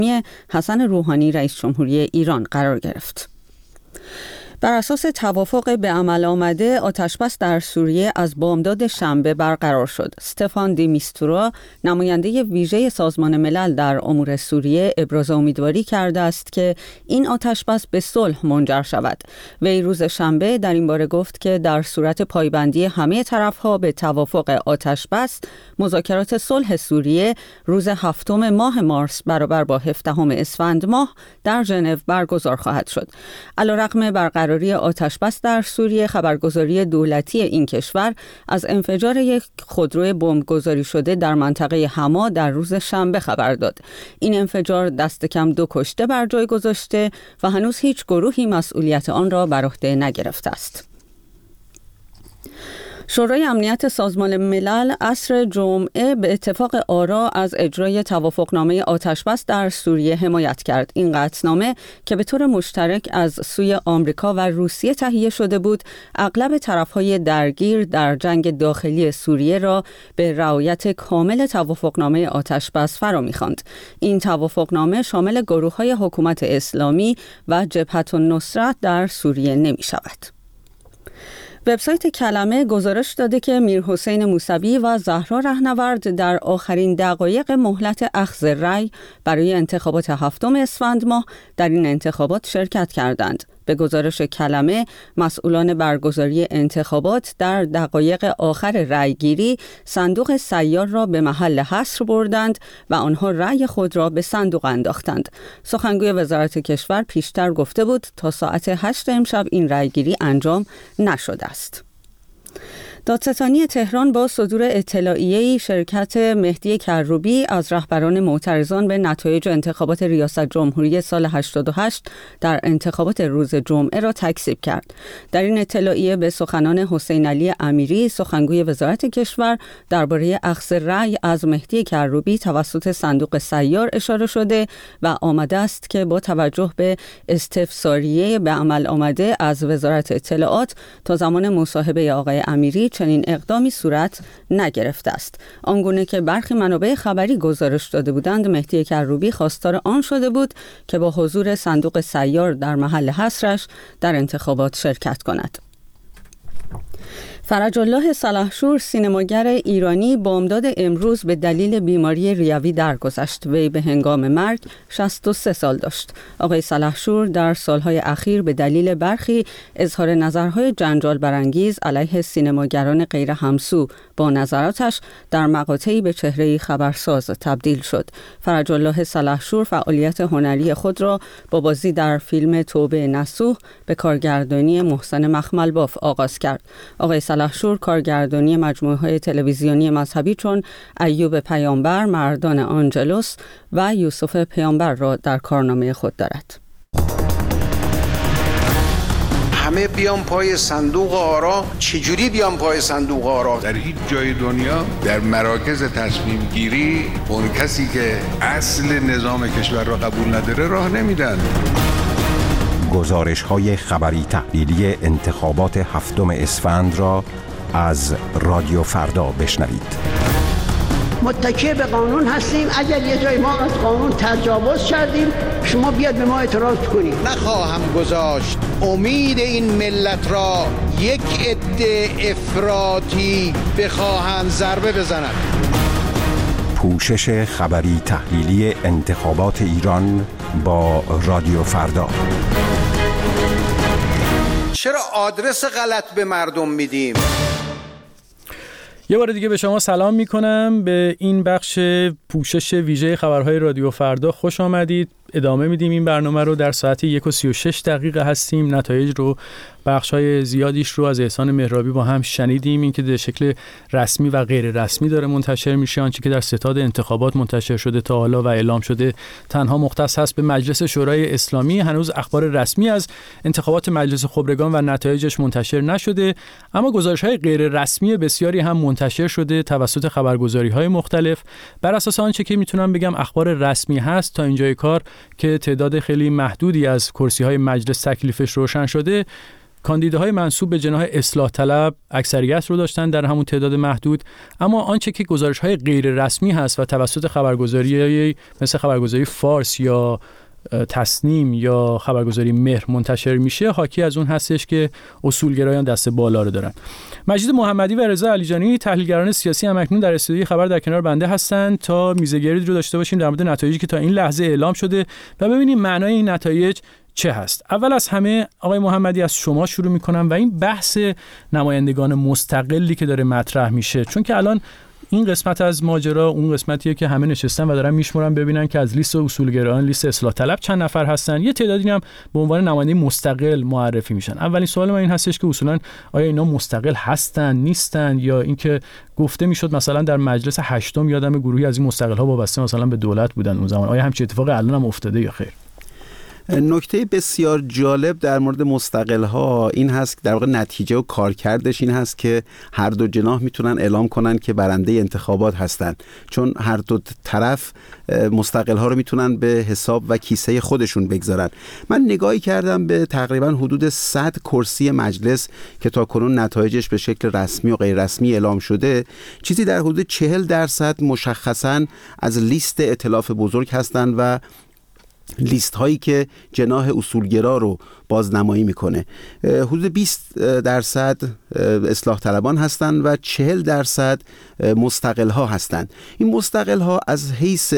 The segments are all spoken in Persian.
حسن روحانی رئیس جمهوری ایران قرار گرفت. بر اساس توافق به عمل آمده، آتشبس در سوریه از بامداد شنبه برقرار شد. استفان دی میستورا، نماینده ویژه سازمان ملل در امور سوریه، ابراز امیدواری کرده است که این آتشبس به صلح منجر شود. وی روز شنبه در این باره گفت که در صورت پایبندی همه طرف‌ها به توافق آتشبس، مذاکرات صلح سوریه روز 7 ماه مارس برابر با 17 اسفند ماه در ژنو برگزار خواهد شد. علیرغم برقراری آتشبس در سوریه، خبرگزاری دولتی این کشور از انفجار یک خودرو بمبگذاری شده در منطقه حما در روز شنبه خبر داد. این انفجار دست کم 2 کشته بر جای گذاشته و هنوز هیچ گروهی مسئولیت آن را بر عهده نگرفته است. شورای امنیت سازمان ملل عصر جمعه به اتفاق آرا از اجرای توافقنامه آتشبس در سوریه حمایت کرد. این قطعنامه که به طور مشترک از سوی آمریکا و روسیه تهیه شده بود، اغلب طرف‌های درگیر در جنگ داخلی سوریه را به رعایت کامل توافقنامه آتشبس فرا می‌خواند. این توافقنامه شامل گروه‌های حکومت اسلامی و جبهة النصرت در سوریه نمی‌شود. وبسایت کلمه گزارش داده که میرحسین موسوی و زهرا رهنورد در آخرین دقایق مهلت اخذ رأی برای انتخابات 7 اسفند ماه در این انتخابات شرکت کردند. به گزارش کلمه، مسئولان برگزاری انتخابات در دقایق آخر رأیگیری صندوق سیار را به محل حصر بردند و آنها رأی خود را به صندوق انداختند. سخنگوی وزارت کشور پیشتر گفته بود تا ساعت 8 امشب این رأیگیری انجام نشده است. دادستانی تهران با صدور اطلاعیه‌ای شرکت مهدی کروبی از رهبران معترضان به نتایج انتخابات ریاست جمهوری سال 88 در انتخابات روز جمعه را تکذیب کرد. در این اطلاعیه به سخنان حسین علی امیری، سخنگوی وزارت کشور، درباره اخذ رأی از مهدی کروبی توسط صندوق سیار اشاره شده و آمده است که با توجه به استفساریه به عمل آمده از وزارت اطلاعات تا زمان مصاحبه آقای امیری چنین اقدامی صورت نگرفته است. آنگونه که برخی منابع خبری گزارش داده بودند، مهدی کروبی خواستار آن شده بود که با حضور صندوق سیار در محل حصرش در انتخابات شرکت کند. فرج الله سلحشور، سینماگر ایرانی، بامداد امروز به دلیل بیماری ریوی درگذشت. وی به هنگام مرگ 63 سال داشت. آقای سلحشور در سالهای اخیر به دلیل برخی اظهار نظرهای جنجال برانگیز علیه سینماگران غیر همسو با نظراتش در مقاطعی به چهره‌ای خبرساز تبدیل شد. فرج الله سلحشور فعالیت هنری خود را با بازی در فیلم توبه نصوح به کارگردانی محسن مخملباف آغاز کرد. آقای سلحشور کارگردانی مجموعه‌های تلویزیونی مذهبی چون ایوب پیامبر، مردان آنجلوس و یوسف پیامبر را در کارنامه خود دارد. همه بیان پای صندوق آرا. چجوری بیان پای صندوق آرا؟ در هیچ جای دنیا در مراکز تصمیم گیری اون کسی که اصل نظام کشور را قبول نداره راه نمیدن. گزارش‌های خبری تحلیلی انتخابات 7 اسفند را از رادیو فردا بشنوید. متکی به قانون هستیم. اگر یه جای ما از قانون تجاوز کردیم، شما بیاد به ما اعتراض کنید. نخواهم گذاشت امید این ملت را یک عده افراطی بخواهند ضربه بزنند. پوشش خبری تحلیلی انتخابات ایران با رادیو فردا. چرا آدرس غلط به مردم میدیم؟ یه بار دیگه به شما سلام میکنم. به این بخش پوشش ویژه خبرهای رادیو فردا خوش آمدید. ادامه میدیم این برنامه رو. در ساعت 1:36 هستیم. نتایج رو، بخش‌های زیادیش رو از احسان مهرابی با هم شنیدیم. این که به شکل رسمی و غیر رسمی داره منتشر میشه. آنچه که در ستاد انتخابات منتشر شده تا حالا و اعلام شده تنها مختص هست به مجلس شورای اسلامی. هنوز اخبار رسمی از انتخابات مجلس خبرگان و نتایجش منتشر نشده، اما گزارش‌های غیر رسمی بسیاری هم منتشر شده توسط خبرگزاری‌های مختلف. بر اساس آنچه که میتونم بگم اخبار رسمی هست تا اینجای کار که تعداد خیلی محدودی از کرسی‌های مجلس تکلیفش روشن شده، کاندیداهای منسوب به جناح اصلاح طلب اکثریت رو داشتن در همون تعداد محدود، اما آنچه که گزارش‌های غیر رسمی هست و توسط خبرگزاری مثل خبرگزاری فارس یا تصنیم یا خبرگزاری مهر منتشر میشه حاکی از اون هستش که اصولگرایان دست بالا رو دارن. مجید محمدی و رضا علیجانی تحلیلگران سیاسی هم اکنون در استودیوی خبر در کنار بنده هستن تا میزگردی رو داشته باشیم در مورد نتایجی که تا این لحظه اعلام شده و ببینیم معنای این نتایج چه هست. اول از همه آقای محمدی از شما شروع میکنم و این بحث نمایندگان مستقلی که داره مطرح میشه، چون که الان این قسمت از ماجرا اون قسمتیه که همه نشستن و دارن میشمرن ببینن که از لیست اصولگرایان، لیست اصلاح طلب چند نفر هستن، یه تعدادی هم به عنوان نماینده مستقل معرفی میشن. اولین سوال من این هستش که اصولا آیا اینا مستقل هستن نیستن، یا اینکه گفته میشد مثلا در مجلس هشتم یادم گروهی از این مستقل ها وابسته مثلا به دولت بودن اون زمان، آیا همچین اتفاقی الان هم افتاده یا خیر؟ نکته بسیار جالب در مورد مستقل ها این هست که در واقع نتیجه و کارکردش این هست که هر دو جناح میتونن اعلام کنن که برنده انتخابات هستن، چون هر دو طرف مستقل ها رو میتونن به حساب و کیسه خودشون بگذارن. من نگاهی کردم به تقریبا حدود 100 کرسی مجلس که تا کنون نتایجش به شکل رسمی و غیر رسمی اعلام شده، چیزی در حدود 40% مشخصاً از لیست ائتلاف بزرگ هستن و لیست هایی که جناح اصولگرا رو بازنمایی میکنه. حدود 20% اصلاح طلبان هستند و 40% مستقل ها هستند. این مستقل ها از حیث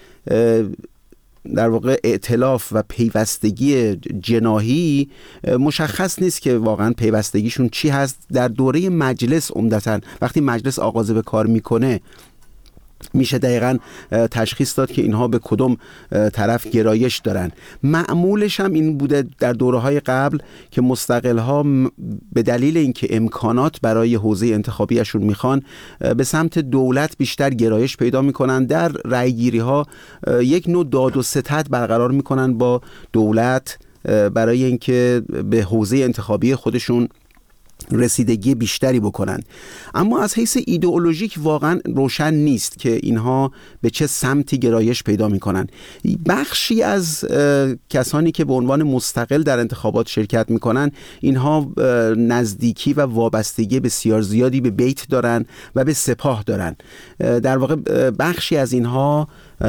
در واقع ائتلاف و پیوستگی جناحی مشخص نیست که واقعا پیوستگیشون چی هست. در دوره مجلس عمدتاً وقتی مجلس آغاز به کار میکنه میشه دقیقاً تشخیص داد که اینها به کدوم طرف گرایش دارن. معمولش هم این بوده در دوره‌های قبل که مستقل‌ها به دلیل اینکه امکانات برای حوزه انتخابیشون میخوان به سمت دولت بیشتر گرایش پیدا میکنن، در رأی‌گیری‌ها یک نوع داد و ستد برقرار میکنن با دولت برای اینکه به حوزه انتخابی خودشون رسیدگی بیشتری بکنن. اما از حیث ایدئولوژیک واقعا روشن نیست که اینها به چه سمتی گرایش پیدا میکنن. بخشی از کسانی که به عنوان مستقل در انتخابات شرکت میکنن اینها نزدیکی و وابستگی بسیار زیادی به بیت دارن و به سپاه دارن. در واقع بخشی از اینها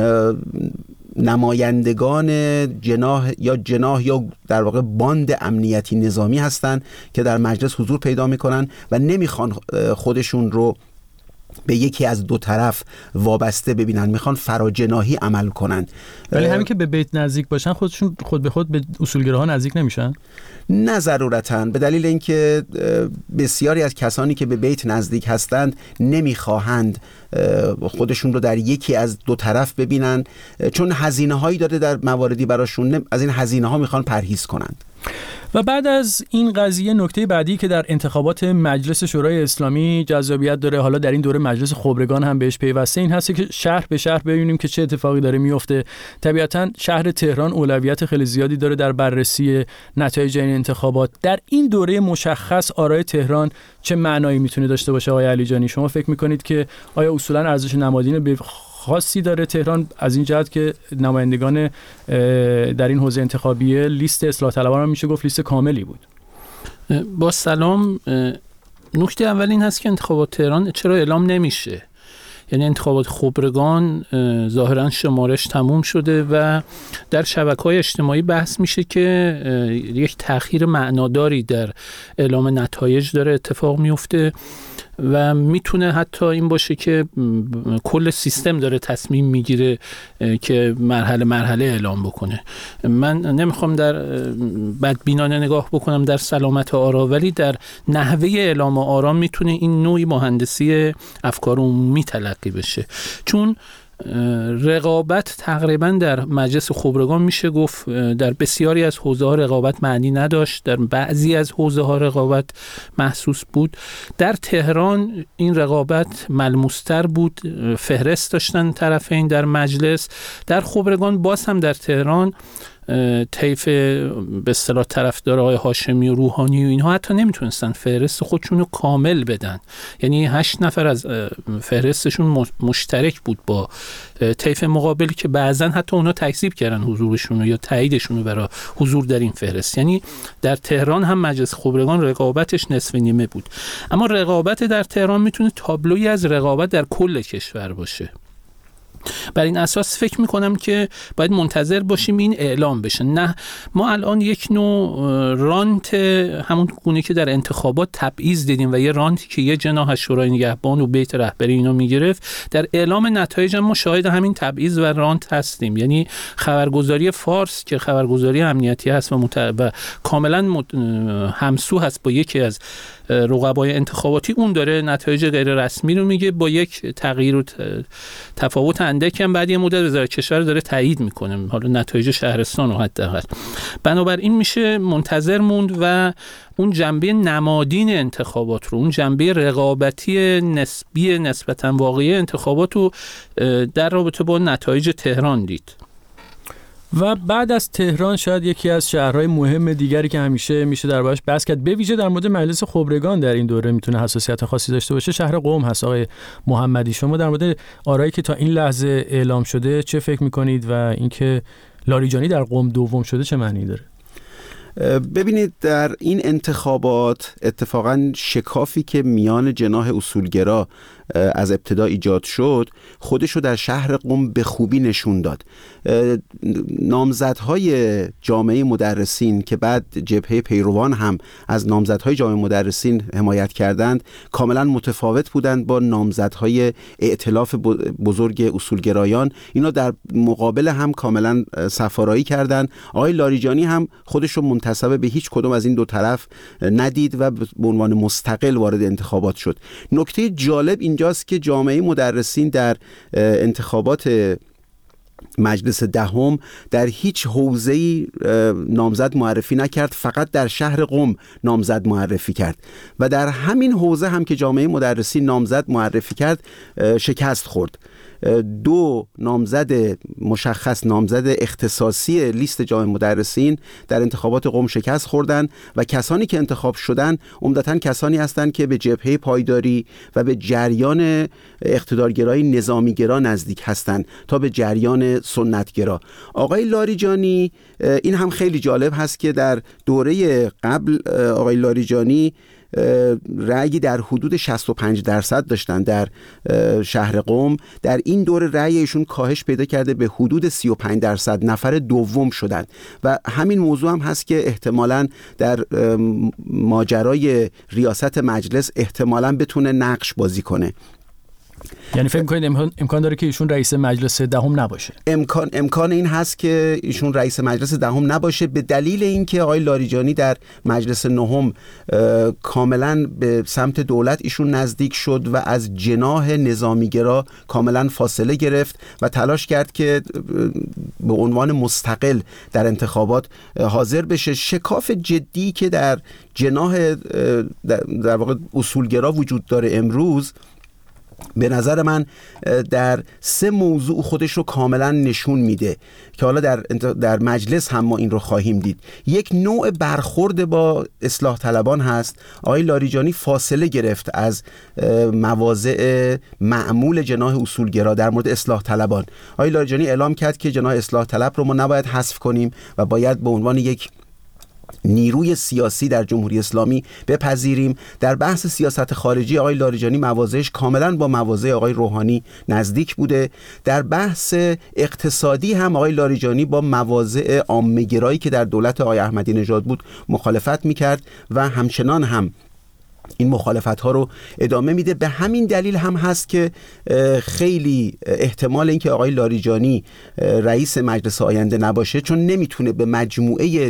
نمایندگان جناح یا در واقع باند امنیتی نظامی هستند که در مجلس حضور پیدا میکنن و نمیخوان خودشون رو به یکی از دو طرف وابسته ببینن، میخوان فراجناحی عمل کنن. ولی همین که به بیت نزدیک باشن خودشون خود به خود به اصولگراها نزدیک نمیشن؟ نه ضرورتاً، به دلیل اینکه بسیاری از کسانی که به بیت نزدیک هستند نمیخواهند خودشون رو در یکی از دو طرف ببینن، چون هزینه هایی داره در مواردی براشون، از این هزینه ها میخوان پرهیز کنند. و بعد از این قضیه نکته بعدی که در انتخابات مجلس شورای اسلامی جذابیت داره، حالا در این دوره مجلس خبرگان هم بهش پیوسته، این هست که شهر به شهر ببینیم که چه اتفاقی داره میفته. طبیعتاً شهر تهران اولویت خیلی زیادی داره در بررسی نتایج این انتخابات. در این دوره مشخص آرای تهران چه معنایی میتونه داشته باشه آقای علیجانی؟ شما فکر میکنید که آیا اصولاً ارزش نمادین به خاصی داره تهران از این جهت که نمایندگان در این حوزه انتخابی لیست اصلاح طلبان هم میشه گفت لیست کاملی بود؟ با سلام، نکته اول این هست که انتخابات تهران چرا اعلام نمیشه؟ یعنی انتخابات خبرگان ظاهرا شمارش تموم شده و در شبکه‌های اجتماعی بحث میشه که یک تأخیر معناداری در اعلام نتایج داره اتفاق میفته و میتونه حتی این باشه که کل سیستم داره تصمیم میگیره که مرحله اعلام بکنه. من نمیخوام در بدبینانه نگاه بکنم در سلامت آرا، ولی در نحوه اعلام آرا میتونه این نوعی مهندسی افکار عمومی تلقی بشه، چون رقابت تقریبا در مجلس خبرگان میشه گفت در بسیاری از حوزه ها رقابت معنی نداشت، در بعضی از حوزه ها رقابت محسوس بود. در تهران این رقابت ملموستر بود، فهرست داشتن طرفین در مجلس. در خبرگان باز هم در تهران طیف به اصطلاح طرفدارای هاشمی و روحانی و اینها حتی نمیتونستن فهرست خودشون رو کامل بدن. یعنی 8 نفر از فهرستشون مشترک بود با طیف مقابلی که بعضن حتی اونا تکذیب کردن حضورشون رو یا تاییدشون رو برای حضور در این فهرست. یعنی در تهران هم مجلس خبرگان رقابتش نصف نیمه بود. اما رقابت در تهران میتونه تابلویی از رقابت در کل کشور باشه. بر این اساس فکر میکنم که باید منتظر باشیم این اعلام بشه. نه، ما الان یک نوع رانت همون گونه که در انتخابات تبعیض دیدیم و یه رانتی که یه جناح از شورای نگهبان و بیت رهبری اینو میگرفت، در اعلام نتایج ما شاهد همین تبعیض و رانت هستیم. یعنی خبرگزاری فارس که خبرگزاری امنیتی هست و کاملا همسو هست با یکی از رقبای انتخاباتی، اون داره نتایج غیر رسمی رو میگه با یک تغییر و تفاوت اندک هم بعد یه مدت وزارت کشور داره تایید میکنه، حالا نتایج شهرستان رو حداقل. بنابراین میشه منتظر موند و اون جنبه نمادین انتخابات رو، اون جنبه رقابتی نسبی نسبتا واقعی انتخابات رو در رابطه با نتایج تهران دید. و بعد از تهران شاید یکی از شهرهای مهم دیگری که همیشه میشه دربارش بحث کرد، به ویژه در مورد مجلس خبرگان در این دوره میتونه حساسیت خاصی داشته باشه، شهر قم هست. آقای محمدی، شما در مورد آرایی که تا این لحظه اعلام شده چه فکر میکنید و اینکه لاریجانی در قم دوم شده چه معنی داره؟ ببینید، در این انتخابات اتفاقا شکافی که میان جناح اصولگرا از ابتدا ایجاد شد خودشو در شهر قم به خوبی نشون داد. نامزدهای جامعه مدرسین که بعد جبهه پیروان هم از نامزدهای جامعه مدرسین حمایت کردند کاملا متفاوت بودند با نامزدهای ائتلاف بزرگ اصولگرایان. اینا در مقابل هم کاملا صف‌آرایی کردند. آقای لاریجانی هم خودشو منتسب به هیچ کدوم از این دو طرف ندید و به عنوان مستقل وارد انتخابات شد. نکته جالب اینجاست که جامعه مدرسین در انتخابات مجلس دهم در هیچ حوزه‌ای نامزد معرفی نکرد، فقط در شهر قم نامزد معرفی کرد و در همین حوزه هم که جامعه مدرسین نامزد معرفی کرد شکست خورد. 2 نامزد مشخص، نامزد اختصاصی لیست جامعه مدرسین در انتخابات قم شکست خوردن و کسانی که انتخاب شدن عمدتاً کسانی هستند که به جبهه پایداری و به جریان اقتدارگرای نظامیگرا نزدیک هستند تا به جریان سنتگرا. آقای لاریجانی، این هم خیلی جالب هست که در دوره قبل آقای لاریجانی رأیی در حدود 65% داشتن در شهر قم. در این دوره رأی ایشون کاهش پیدا کرده به حدود 35%، نفر دوم شدن و همین موضوع هم هست که احتمالاً در ماجرای ریاست مجلس احتمالاً بتونه نقش بازی کنه. یعنی فکر می‌کنید امکان داره که ایشون رئیس مجلس دهم نباشه؟ امکان این هست که ایشون رئیس مجلس دهم نباشه به دلیل اینکه آقای لاریجانی در مجلس نهم کاملا به سمت دولت ایشون نزدیک شد و از جناح نظامیگرا کاملا فاصله گرفت و تلاش کرد که به عنوان مستقل در انتخابات حاضر بشه. شکاف جدی که در جناح در واقع اصولگرا وجود داره امروز به نظر من در 3 موضوع خودش رو کاملا نشون میده که حالا در مجلس هم ما این رو خواهیم دید. یک نوع برخورد با اصلاح طلبان هست. آقای لاریجانی فاصله گرفت از مواضع معمول جناح اصولگرا در مورد اصلاح طلبان. آقای لاریجانی اعلام کرد که جناح اصلاح طلب رو ما نباید حذف کنیم و باید به عنوان یک نیروی سیاسی در جمهوری اسلامی بپذیریم. در بحث سیاست خارجی آقای لاریجانی مواضعش کاملا با مواضع آقای روحانی نزدیک بوده. در بحث اقتصادی هم آقای لاریجانی با مواضع عامه‌گرایی که در دولت آقای احمدی نژاد بود مخالفت میکرد و همچنان هم این مخالفت ها رو ادامه میده. به همین دلیل هم هست که خیلی احتمال اینکه آقای لاریجانی رئیس مجلس آینده نباشه، چون نمیتونه به مجموعه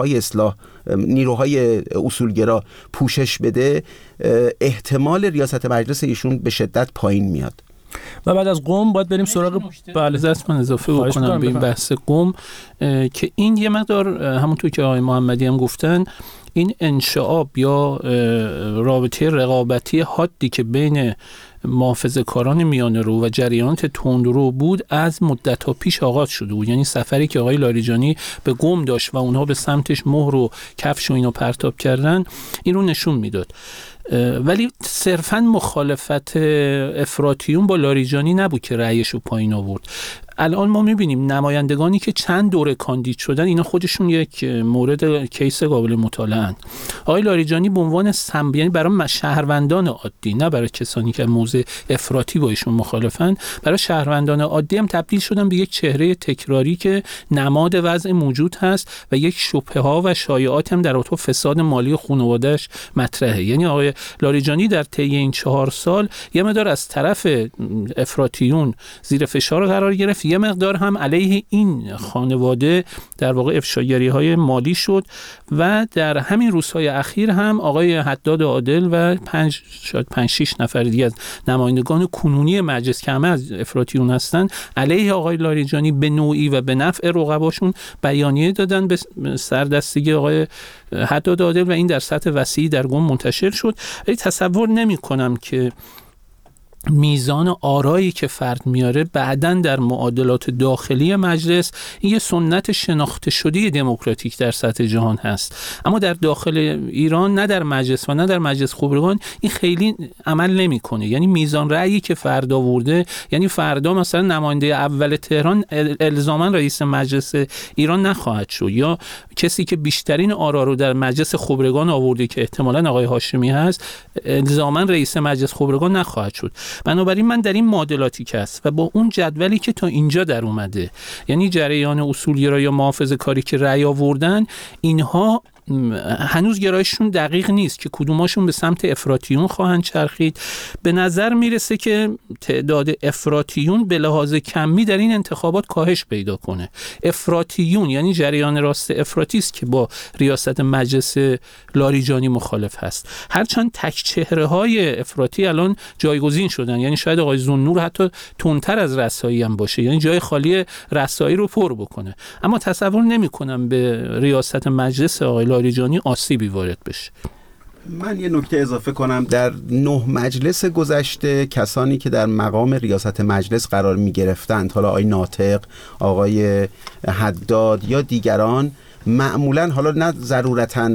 نیروهای اصولگرا پوشش بده، احتمال ریاست مجلس ایشون به شدت پایین میاد. و بعد از قم باید بریم سراغ من اضافه بکنم به این بحث قم که این یه مقدار همونطور که آقای محمدی هم گفتن، این انشعاب یا رابطه رقابتی حادی که بین محافظه‌کاران میانه‌رو و جریانات تندرو بود از مدت‌ها پیش آغاز شده بود. یعنی سفری که آقای لاریجانی به قم داشت و اونها به سمتش مهر و کفش و اینو پرتاب کردن، این رو نشون میداد. ولی صرفاً مخالفت افراطیون با لاریجانی نبود که رأیش رو پایین آورد. الان ما میبینیم نمایندگانی که چند دوره کاندید شدن، اینا خودشون یک مورد کیس قابل مطالعه‌اند. آقای لاریجانی به عنوان یعنی برای شهروندان عادی، نه برای کسانی که موضع افراطی با ایشون مخالفن، برای شهروندان عادی هم تبدیل شدن به یک چهره تکراری که نماد وضع موجود هست و یک شبهه‌ها و شایعات هم در رابطه فساد مالی خانواده‌اش مطرحه. یعنی آقای لاریجانی در طی این 4 سال یه مقدار از طرف افراطیون زیر فشار قرار گرفت، یه مقدار هم علیه این خانواده در واقع افشاگری‌های مالی شد و در همین روزهای اخیر هم آقای حداد عادل و 5-6 نفر دیگه از نمایندگان کنونی مجلس که همه از افراطیون هستن علیه آقای لاریجانی به نوعی و به نفع رقباشون بیانیه دادن به سردستگی آقای حداد عادل و این در سطح وسیعی در قم منتشر شد. ولی تصور نمی‌کنم که میزان آرایی که فرد میاره بعداً در معادلات داخلی مجلس، این یه سنت شناخته شده دموکراتیک در سطح جهان هست، اما در داخل ایران نه در مجلس و نه در مجلس خبرگان این خیلی عمل نمیکنه. یعنی میزان رأیی که فرد آورده، یعنی فردا مثلا نماینده اول تهران الزاما رئیس مجلس ایران نخواهد شد، یا کسی که بیشترین آرا رو در مجلس خبرگان آورده که احتمالاً آقای هاشمی هست الزاما رئیس مجلس خبرگان نخواهد شد. بنابراین من در این معادلاتی که هست و با اون جدولی که تا اینجا در اومده، یعنی جریان اصولگرا یا محافظه‌کاری که رأی آوردن، اینها هنوز گرایششون دقیق نیست که کدوماشون به سمت افراطیون خواهند چرخید. به نظر میرسه که تعداد افراطیون به لحاظ کمی در این انتخابات کاهش پیدا کنه. افراطیون یعنی جریان راست افراطی است که با ریاست مجلس لاریجانی مخالف هست، هرچند تک چهره های افراطی الان جایگزین شدن. یعنی شاید آقای ذوالنور حتی تندتر از رسایی هم باشه، یعنی جای خالی رسایی رو پر بکنه، اما تصور نمی‌کنم به ریاست مجلس آقای لاریجانی آسیبی وارد بشه. من یه نکته اضافه کنم. در 9 مجلس گذشته کسانی که در مقام ریاست مجلس قرار می گرفتند، حالا آقای ناطق، آقای حداد یا دیگران، معمولا حالا نه ضرورتاً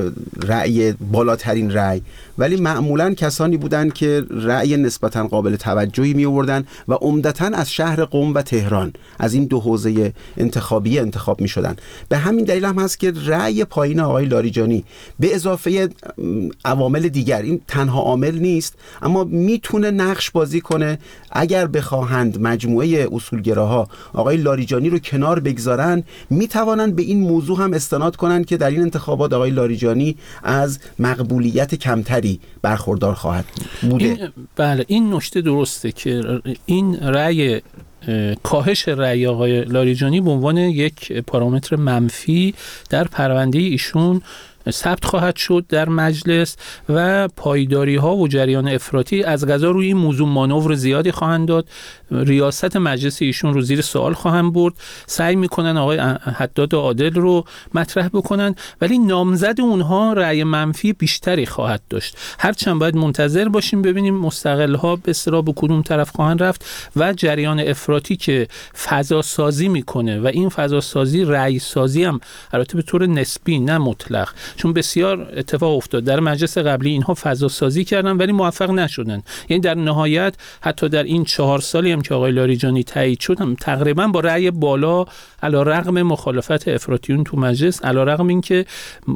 رأی بالاترین رأی، ولی معمولا کسانی بودند که رأی نسبتاً قابل توجهی می آوردن و عمدتاً از شهر قم و تهران، از این 2 حوزه انتخابی انتخاب می شدن. به همین دلیل هم هست که رأی پایین آقای لاریجانی به اضافه عوامل دیگر، این تنها عامل نیست، اما میتونه نقش بازی کنه اگر بخواهند مجموعه اصولگراها آقای لاریجانی رو کنار بگذارن، میتوانند به این موضوع هم استناد کنند که در این انتخابات آقای لاریجانی از مقبولیت کمتری برخوردار خواهد بوده. بله، این نکته درسته که این رأی کاهش رأی آقای لاریجانی به عنوان یک پارامتر منفی در پرونده ایشون ثبت خواهد شد در مجلس و پایداری ها و جریان افراطی از قضا روی این موضوع مانور زیادی خواهند داد. ریاست مجلس ایشون رو زیر سوال خواهند برد، سعی میکنن آقای حداد عادل رو مطرح بکنن، ولی نامزد اونها رأی منفی بیشتری خواهد داشت. هرچند باید منتظر باشیم ببینیم مستقل ها به اصطلاح به کدوم طرف خواهند رفت و جریان افراطی که فضا سازی میکنه و این فضا سازی رأی سازی هم البته به طور نسبی نه مطلق، چون بسیار اتفاق افتاد در مجلس قبلی اینها فضا سازی کردن ولی موفق نشدن. یعنی در نهایت حتی در این 4 سالی هم که آقای لاریجانی تایید شد هم تقریبا با رأی بالا علیرغم مخالفت افراطیون تو مجلس، علیرغم اینکه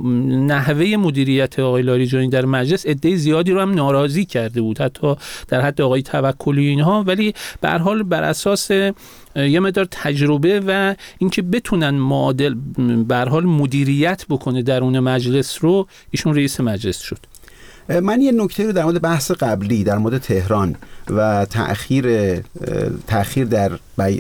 نحوه مدیریت آقای لاریجانی در مجلس عده زیادی رو هم ناراضی کرده بود، حتی در حد آقای توکلی اینها، ولی به هر حال بر اساس یه مقدار تجربه و اینکه بتونن معادل به هر حال مدیریت بکنه درون مجلس رو، ایشون رئیس مجلس شد. من یه نکته رو در مورد بحث قبلی در مورد تهران و تأخیر در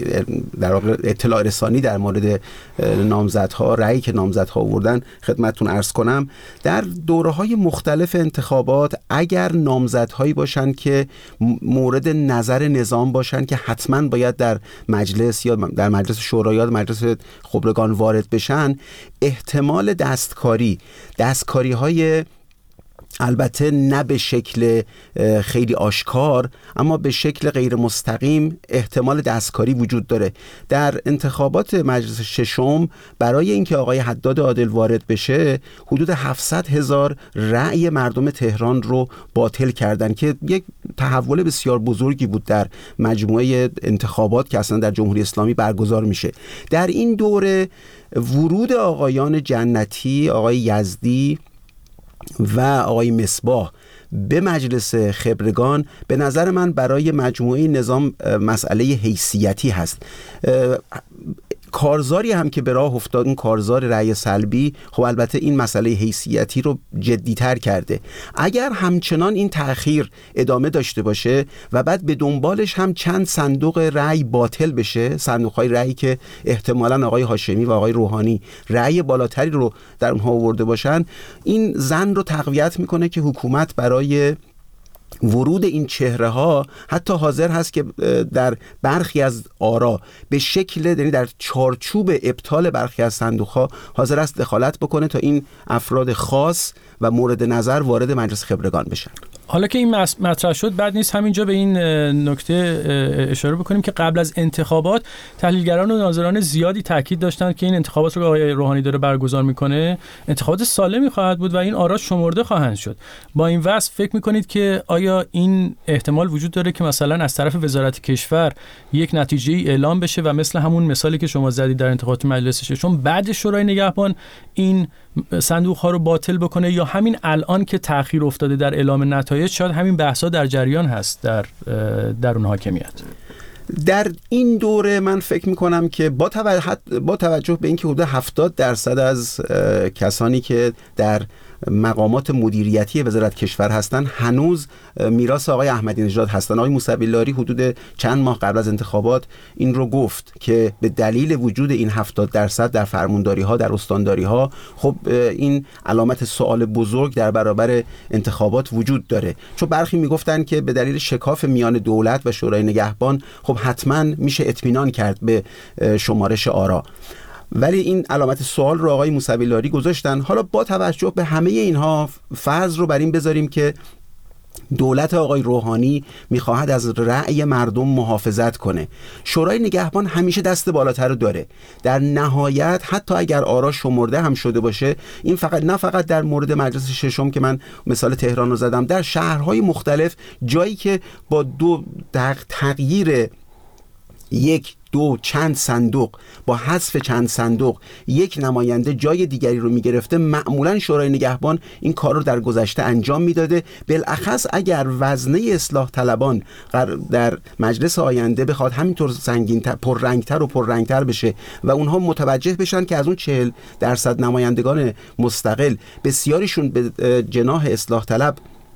اطلاع رسانی در مورد نامزدها، رأیی که نامزدها آوردن خدمتتون عرض کنم. در دوره‌های مختلف انتخابات اگر نامزدهایی باشن که مورد نظر نظام باشن که حتما باید در مجلس یا در مجلس شورا یا مجلس خبرگان وارد بشن، احتمال دستکاری‌های البته نه به شکل خیلی آشکار، اما به شکل غیر مستقیم احتمال دستکاری وجود داره. در انتخابات مجلس ششم برای اینکه آقای حداد عادل وارد بشه حدود 700,000 رأی مردم تهران رو باطل کردن که یک تحول بسیار بزرگی بود در مجموعه انتخابات که اصلا در جمهوری اسلامی برگزار میشه. در این دوره ورود آقایان جنتی، آقای یزدی و آقای مصباح به مجلس خبرگان به نظر من برای مجموعه نظام مسئله حیثیتی هست. کارزاری هم که به راه افتاد، اون کارزار رأی سلبی، خب البته این مسئله حیثیتی رو جدی‌تر کرده. اگر همچنان این تأخیر ادامه داشته باشه و بعد به دنبالش هم چند صندوق رأی باطل بشه، صندوق‌های رأی که احتمالاً آقای هاشمی و آقای روحانی رأی بالاتری رو در اونها آورده باشن، این ظن رو تقویت میکنه که حکومت برای ورود این چهره ها حتی حاضر هست که در برخی از آرا به شکل، یعنی در چارچوب ابطال برخی از صندوق ها حاضر است دخالت بکنه تا این افراد خاص و مورد نظر وارد مجلس خبرگان بشن. حالا که این مطرح شد، بعد نیست همینجا به این نکته اشاره بکنیم که قبل از انتخابات تحلیلگران و ناظران زیادی تاکید داشتند که این انتخابات رو که آقای روحانی داره برگزار میکنه انتخابات سالمی خواهد بود و این آرا شمرده خواهند شد. با این وصف فکر میکنید که آیا این احتمال وجود داره که مثلا از طرف وزارت کشور یک نتیجه ای اعلام بشه و مثل همون مثالی که شما زدید در انتخابات مجلس ششم بعد شورای نگهبان این صندوق ها رو باطل بکنه، یا همین الان که تأخیر افتاده در اعلام نتایج شاید همین بحثا در جریان هست در اون حاکمیت؟ در این دوره من فکر میکنم که با توجه به اینکه حدود 70% از کسانی که در مقامات مدیریتی وزارت کشور هستن هنوز میراث آقای احمدی نژاد هستن. آقای موسوی لاری حدود چند ماه قبل از انتخابات این رو گفت که به دلیل وجود این 70% در فرمانداری ها، در استانداری ها، خب این علامت سوال بزرگ در برابر انتخابات وجود داره، چون برخی میگفتن که به دلیل شکاف میان دولت و شورای نگهبان خب حتما میشه اطمینان کرد به شمارش آرا، ولی این علامت سوال رو آقای موسوی لاری گذاشتن. حالا با توجه به همه اینها فرض رو بر این بذاریم که دولت آقای روحانی میخواهد از رأی مردم محافظت کنه. شورای نگهبان همیشه دست بالاتر رو داره. در نهایت حتی اگر آرا شمرده هم شده باشه، این نه فقط در مورد مجلس ششم که من مثال تهران رو زدم، در شهرهای مختلف جایی که با تغییر چند صندوق، با حذف چند صندوق یک نماینده جای دیگری رو میگرفته، معمولا شورای نگهبان این کار رو در گذشته انجام میداده. بالاخص اگر وزنه اصلاح طلبان در مجلس آینده بخواد همینطور سنگین‌تر، پررنگتر بشه و اونها متوجه بشن که از اون 40% نمایندگان مستقل بسیاریشون به جناح اصلاح طلب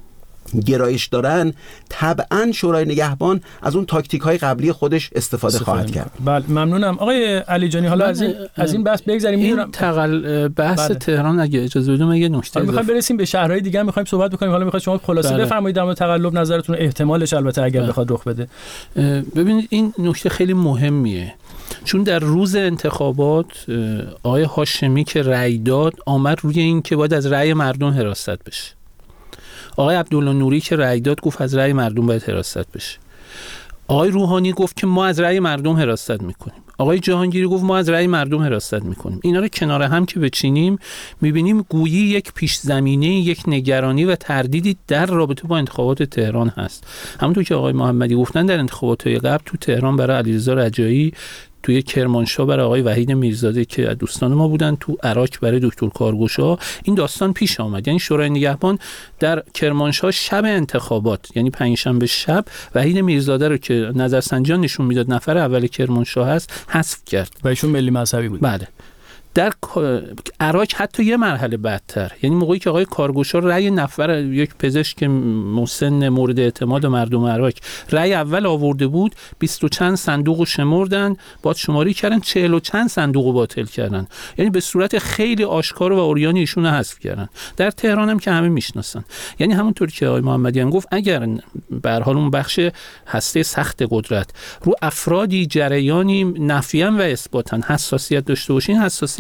گرایش دارن، طبعا شورای نگهبان از اون تاکتیک های قبلی خودش استفاده خواهد کرد. بله، ممنونم آقای علی جانی. حالا از این بحث بگذریم. این بحث تهران اگه اجازه بدید یه نکته میخوایم برسیم به شهرهای دیگه، میخوایم صحبت بکنیم. حالا میخواید شما خلاصه بفرمایید در مورد تقلب نظرتون، احتمالش البته اگر بخواد رخ بده. ببینید این نکته خیلی مهمیه، چون در روز انتخابات آقای هاشمی که رأی داد آمد روی این که باید از رأی مردم حراست بشه. آقای عبدالله نوری که رأی داد گفت از رأی مردم باید حراست بشه. آقای روحانی گفت که ما از رأی مردم حراست میکنیم. آقای جهانگیری گفت ما از رأی مردم حراست میکنیم. اینا رو کنار هم که بچینیم میبینیم گویی یک پیش زمینه، یک نگرانی و تردیدی در رابطه با انتخابات تهران هست. همونطور که آقای محمدی گفتن در انتخابات قبل تو تهران برای علیرضا رجایی، توی کرمانشاه برای آقای وحید میرزاده که دوستان ما بودن، تو عراق برای دکتر کارگوشا این داستان پیش آمد. یعنی شورای نگهبان در کرمانشاه شب انتخابات، یعنی پنجشنبه شب، وحید میرزاده رو که نظرسنجیان نشون میداد نفر اول کرمانشاه هست حذف کرد و ایشون ملی مذهبی بود. بله. در عراق حتی یه مرحله بدتر، یعنی موقعی که آقای کارگوشا رأی نفر یک پزشک مسن مورد اعتماد مردم عراق رأی اول آورده بود، 20 و چند صندوق رو شمردن، بعد شماری کردن 40 و چند صندوق رو باطل کردن. یعنی به صورت خیلی آشکار و عریان ایشون رو حذف کردن. در تهران هم که همه میشناسن. یعنی همونطور که آقای محمدیان گفت، اگر به هر حال اون بخش هسته سخت قدرت رو افرادی، جریانی نفیاً و اثباتاً حساسیت داشته باشین، حساسیت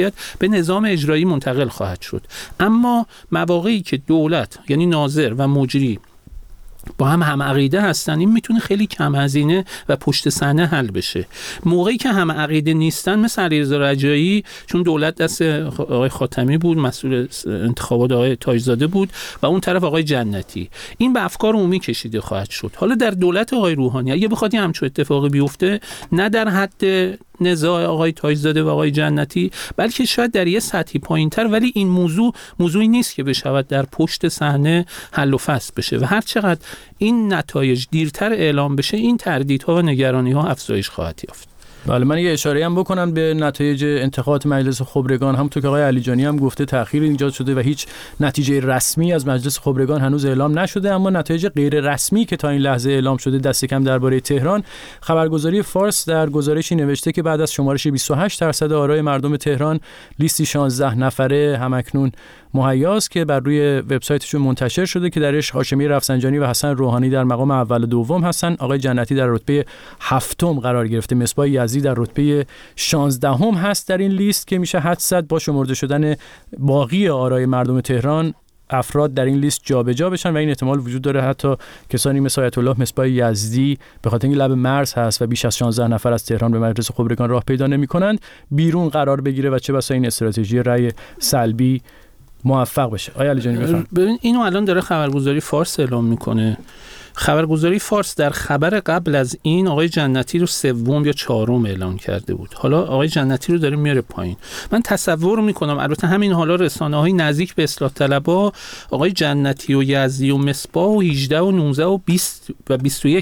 حیثیت به نظام اجرایی منتقل خواهد شد. اما مواقعی که دولت یعنی ناظر و مجری با هم عقیده هستن، این میتونه خیلی کم هزینه و پشت صحنه حل بشه. موقعی که هم عقیده نیستن مثل علیرضا رجایی، چون دولت دست آقای خاتمی بود، مسئول انتخابات آقای تاجزاده بود و اون طرف آقای جنتی، این به افکار عمومی کشیده خواهد شد. حالا در دولت آقای روحانی اگه بخواد همچین اتفاقی بیفته، نه در حد نزاع آقای تاجزاده و آقای جنتی، بلکه شاید در یه سطحی پایین‌تر، ولی این موضوعی نیست که بشود در پشت صحنه حل و فصل بشه و هر چقدر این نتایج دیرتر اعلام بشه، این تردیدها و نگرانی‌ها افزایش خواهد یافت. بله، من یه اشاره هم بکنم به نتایج انتخابات مجلس خبرگان. همونطور که آقای علیجانی هم گفته تأخیر ایجاد شده و هیچ نتیجه رسمی از مجلس خبرگان هنوز اعلام نشده، اما نتایج غیر رسمی که تا این لحظه اعلام شده دست کم درباره تهران. خبرگزاری فارس در گزارشی نوشته که بعد از شمارش 28% آرای مردم تهران، لیستی 16 نفره همکنون مهیاست که بر روی وبسایتشون منتشر شده که درش هاشمی رفسنجانی و حسن روحانی در مقام اول و دوم هستن. آقای جنتی در رتبه 7م قرار گرفته. مصباح یزدی در رتبه 16م هست در این لیست که میشه حدس زد با شمرده شدن باقی آرای مردم تهران افراد در این لیست جابجا بشن و این احتمال وجود داره حتی کسانی مثل آیت الله مصباح یزدی به خاطر اینکه لب مرز هست و بیش از 16 نفر از تهران به مجلس خبرگان راه پیدا نمی‌کنند بیرون قرار بگیره و چه بسا این استراتژی رأی سلبی موفق بشه. آیا علیجانی بفرمایید. ببین اینو الان داره خبرگزاری فارس اعلام میکنه. خبرگزاری فارس در خبر قبل از این آقای جنتی رو 3 یا 4 اعلام کرده بود. حالا آقای جنتی رو داره میاره پایین. من تصور میکنم البته همین حالا رسانه‌های نزدیک به اصلاح طلبها آقای جنتی و یزدی و مصباح و 18 و 19 و 20 و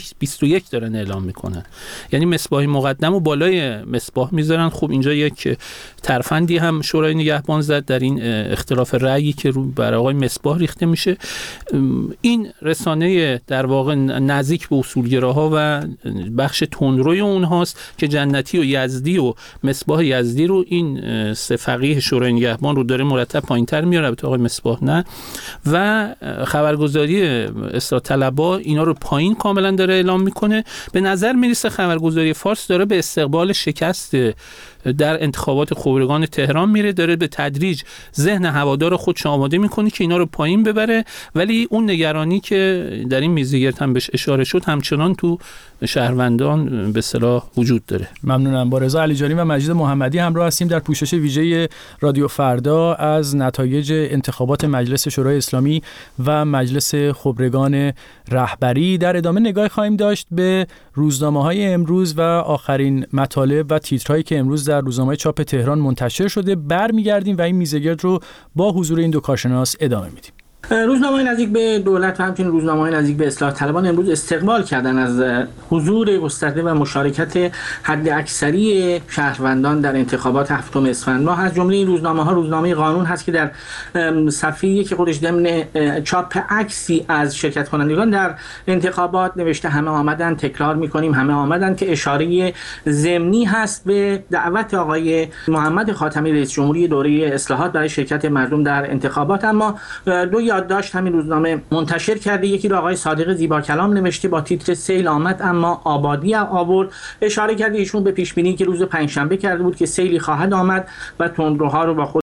21 دارن اعلام میکنن. یعنی مصباح مقدم و بالای مصباح میذارن. خب اینجا یک ترفندی هم شورای نگهبان زد در این اختلاف رأیی که رو بر آقای مصباح ریخته میشه. این رسانه در واقع نزدیک به اصولگراها و بخش تندروی اونهاست که جنتی و یزدی و مصباح یزدی رو این 3 فقیه شورای نگهبان رو داره مرتب پایین‌تر میاره، البته آقای مصباح نه، و خبرگزاری اصلاح طلبها اینا رو پایین کاملا داره اعلام میکنه. به نظر میرسه خبرگزاری فارس داره به استقبال شکست در انتخابات خبرگان تهران میره، داره به تدریج ذهن هوادار خودش آماده میکنه که اینا رو پایین ببره، ولی اون نگرانی که در این میزگرد هم بهش اشاره شد همچنان تو شهروندان به اصطلاح وجود داره. ممنونم. با رضا علیجانی و مجید محمدی همراه هستیم در پوشش ویژه رادیو فردا از نتایج انتخابات مجلس شورای اسلامی و مجلس خبرگان رهبری. در ادامه نگاه خواهیم داشت به روزنامه‌های امروز و آخرین مطالب و تیترهایی که امروز در روزنامه چاپ تهران منتشر شده. برمیگردیم و این میزگرد رو با حضور این دو کارشناس ادامه میدیم. روزنامه‌های نزدیک به دولت و همچنین روزنامه‌های نزدیک به اصلاح طلبان امروز استقبال کردن از حضور گسترده و مشارکت حداکثری شهروندان در انتخابات 7 اسفند ماه. از جمله این روزنامه‌ها روزنامه قانون هست که در صفحه یک خودش ضمن چاپ عکسی از شرکت کنندگان در انتخابات نوشته همه آمدن، تکرار می‌کنیم همه آمدن، که اشاره ضمنی هست به دعوت آقای محمد خاتمی رئیس جمهوری دوره اصلاحات برای شرکت مردم در انتخابات. اما دو یادداشت همین روزنامه منتشر کرده. یکی رو آقای صادق زیبا کلام نوشته با تیتر سیل آمد اما آبادی آورد. اشاره کرده ایشون به پیش بینی که روز پنجشنبه کرده بود که سیلی خواهد آمد و تندروها رو با خود